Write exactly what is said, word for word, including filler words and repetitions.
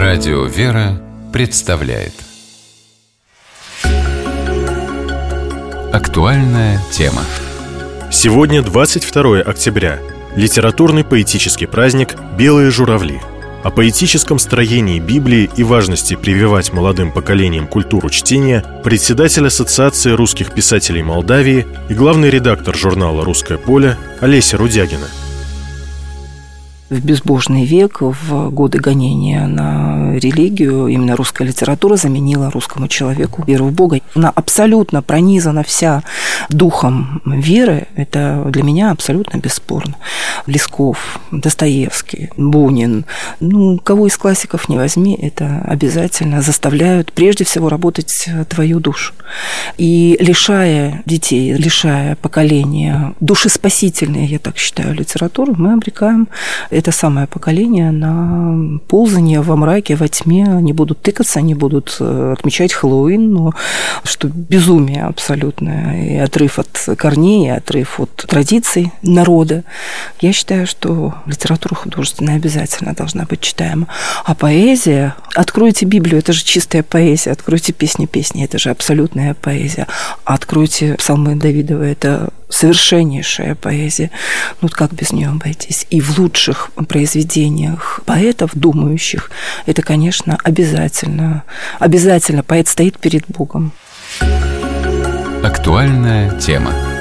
Радио «Вера» представляет актуальная тема. Сегодня двадцать второе октября. Литературный поэтический праздник «Белые журавли». О поэтическом строении Библии и важности прививать молодым поколениям культуру чтения председатель Ассоциации русских писателей Молдавии и главный редактор журнала «Русское поле» Олеся Рудягина. В безбожный век, в годы гонения на религию, именно русская литература заменила русскому человеку веру в Бога. Она абсолютно пронизана вся духом веры. Это для меня абсолютно бесспорно. Лесков, Достоевский, Бунин. Ну, кого из классиков не возьми, это обязательно заставляют прежде всего работать твою душу. И лишая детей, лишая поколения душеспасительной, я так считаю, литературы, мы обрекаем это самое поколение на ползание во мраке, во тьме. Они будут тыкаться, они будут отмечать Хэллоуин, но что безумие абсолютное, и отрыв от корней, и отрыв от традиций народа. Я считаю, что литература художественная обязательно должна быть читаема. А поэзия, откройте Библию, это же чистая поэзия, откройте песни песни, это же абсолютная поэзия. Откройте псалмы Давидова, это совершеннейшая поэзия. Ну, как без нее обойтись? И в лучших произведениях поэтов, думающих, это, конечно, обязательно. Обязательно поэт стоит перед Богом. Актуальная тема.